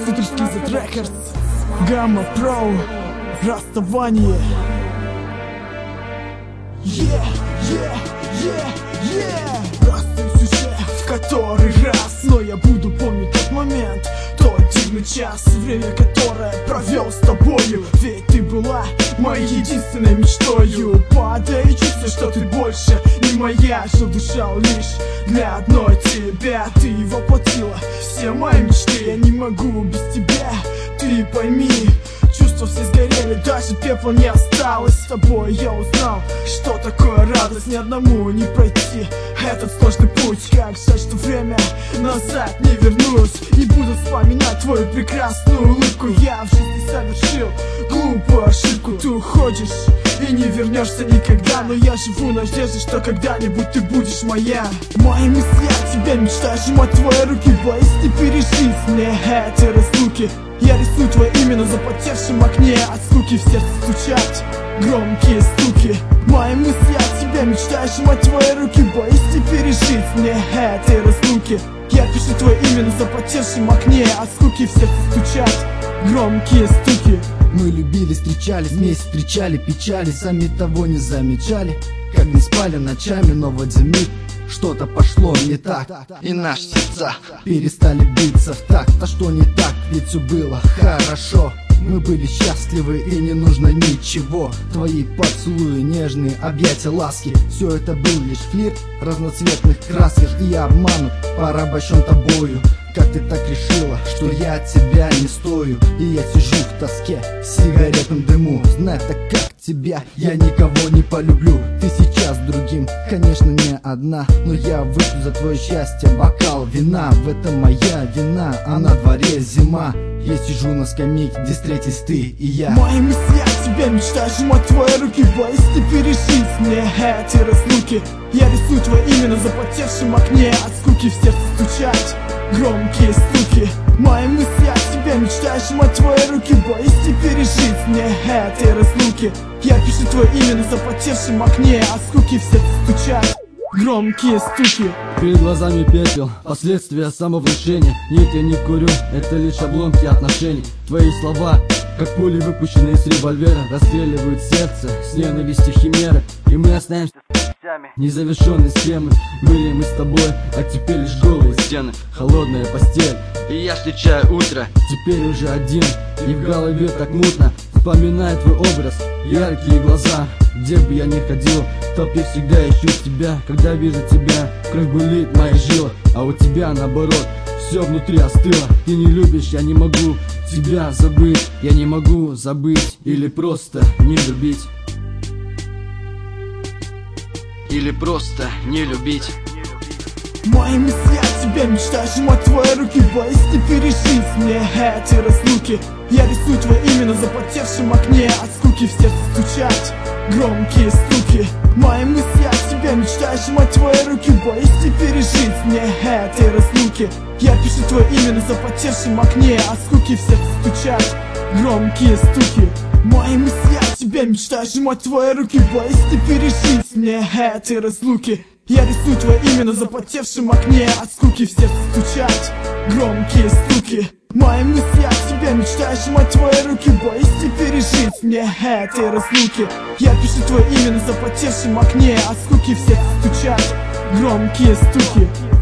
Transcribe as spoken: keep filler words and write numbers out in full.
Сутрский The Trackers, Gamma Pro, расставание. Yeah, yeah, yeah, yeah. Расстаюсь уже в который раз, но я буду помнить тот момент, тот дивный час, время, которое провел с тобою. Ведь ты была моей единственной мечтою. Падай и чувствуй, что ты больше не моя, что дышал лишь для одной тебя. Ты воплотила все мои мечты, я не могу без тебя. Ты пойми, чувства все сгорели, даже пепла не осталось. С тобой я узнал, что такое радость, ни одному не пройти этот сложный путь. Как жаль, что время назад не вернусь, и буду вспоминать твою прекрасную улыбку. Я в жизни совершил глупую ошибку. Ты уходишь и не вернешься никогда, но я живу надеждой, что когда-нибудь ты будешь моя. Мои мысли о тебе, мечтаю сжимать твои руки, боюсь не пережить мне эти разлуки. Я рисую твое имя на запотевшем окне, от скуки в сердце стучат громкие стуки. Мои мысли о тебе, мечтаю сжимать твои руки, боюсь не пережить мне этой разлуки. Я пишу твое имя на запотевшем окне, от скуки в сердце стучат громкие стуки. Мы любили, встречались, вместе встречали печали, сами того не замечали, как не спали ночами, но в один миг что-то пошло не так, и наши сердца перестали биться в такт. А что не так, ведь все было хорошо. Мы были счастливы и не нужно ничего. Твои поцелуи, нежные объятия, ласки, все это был лишь флирт разноцветных красок. И я обманут, порабощен тобою. Как ты так решила, что я от тебя не стою? И я сижу в тоске, в сигаретном дыму, зная так как тебя я никого не полюблю. Ты сейчас с другим, конечно не одна, но я выпью за твое счастье бокал вина. В этом моя вина, а на дворе зима. Я сижу на скамейке, где встретились ты и я. Мои мысли о тебе, мечтаю сжимать твои руки, боюсь не пережить мне эти разлуки. Я рисую твое имя на запотевшем окне, от скуки в сердце стучат громкие стуки. Мои мысли о тебе, мечтаю сжимать твои руки, боюсь не пережить мне этой разлуки. Я пишу твое имя на запотевшем окне, от скуки в сердце стучат громкие стуки. Перед глазами пепел, последствия самовнушения. Нет, я не курю, это лишь обломки отношений. Твои слова, как пули, выпущенные из револьвера, расстреливают сердце с ненавистью химеры. И мы останемся незавершенной схемы. Были мы с тобой, а теперь лишь голые стены, холодная постель. И я встречаю утро, теперь уже один, и в голове так мутно. Вспоминаю твой образ, яркие глаза. Где бы я ни ходил, в толпе всегда ищу тебя. Когда вижу тебя, кровь бурлит в моих жилах, а у тебя наоборот, все внутри остыло. Ты не любишь, я не могу тебя забыть. Я не могу забыть или просто не любить. Или просто не любить. Мои мысли о тебе, мечтаю сжимать твои руки, боюсь не пережить мне эти разлуки. Я рисую твое имя на запотевшем окне, от скуки в сердце стучат громкие стуки. Мои мысли о тебе, мечтаю сжимать твои руки, боюсь не пережить мне этой разлуки. Я пишу твое имя на запотевшем окне, от скуки в сердце стучат громкие стуки. Мои мысли о тебе, мечтаю сжимать твои руки, боюсь не пережить мне этой разлуки. Я рисую твое имя на запотевшем окне, от скуки в сердце стучат громкие стуки. Мои мысли о тебе, мечтаю сжимать твои руки, боюсь не пережить мне этой разлуки. Я пишу твое имя на запотевшем окне, от скуки в сердце стучат громкие стуки.